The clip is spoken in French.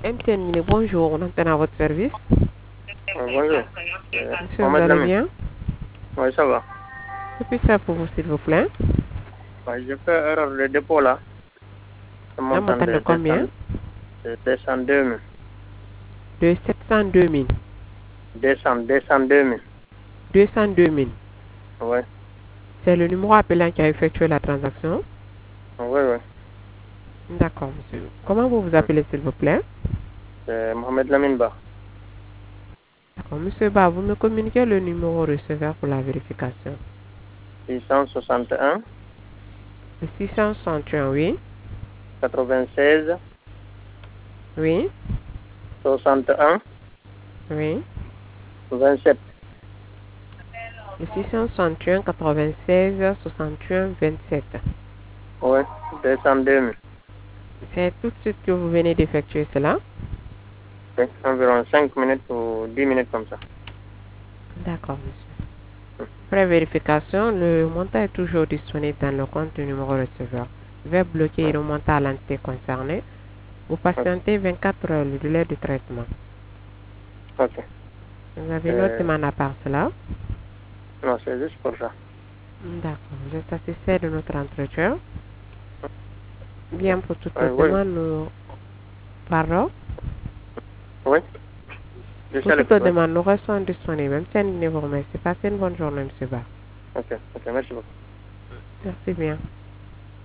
MTN, bonjour, on entend à votre service. Bonjour. Monsieur, vous allez bien? Oui, ça va. Que puis-je faire pour vous, s'il vous plaît? J'ai fait erreur de dépôt là. Le Un montant montant de de combien? 202 000. De 702 000. 202 000. 202 000. Oui, C'est le numéro appelant qui a effectué la transaction? oui, oui. D'accord, monsieur. Comment vous vous appelez, s'il vous plaît? C'est Mohamed Lamine Ba. D'accord, monsieur Ba, vous me communiquez le numéro receveur pour la vérification. 661 Le 661, oui. 96 Oui. 61 Oui. 27. Le 661 96 61 27. Oui, 202 000. C'est tout de suite que vous venez d'effectuer cela? Oui, environ 5 minutes ou 10 minutes comme ça. D'accord, monsieur. Après vérification, le montant est toujours disponible dans le compte du numéro receveur. Je vais bloquer le montant à l'entité concernée. Vous patientez 24 heures le délai de traitement. Ok. Vous avez une autre demande à part cela? Non, c'est juste pour ça. D'accord. Vous êtes satisfait de notre entretien? Bien, pour toute Oui, autre oui. demande, nous... Pardon? Oui, je Pour sais le toute fait, autre oui. demande, nous restons disponibles. Même si vous remercie. Passez une bonne journée, M. Ba. Ok, ok, merci beaucoup. Merci bien.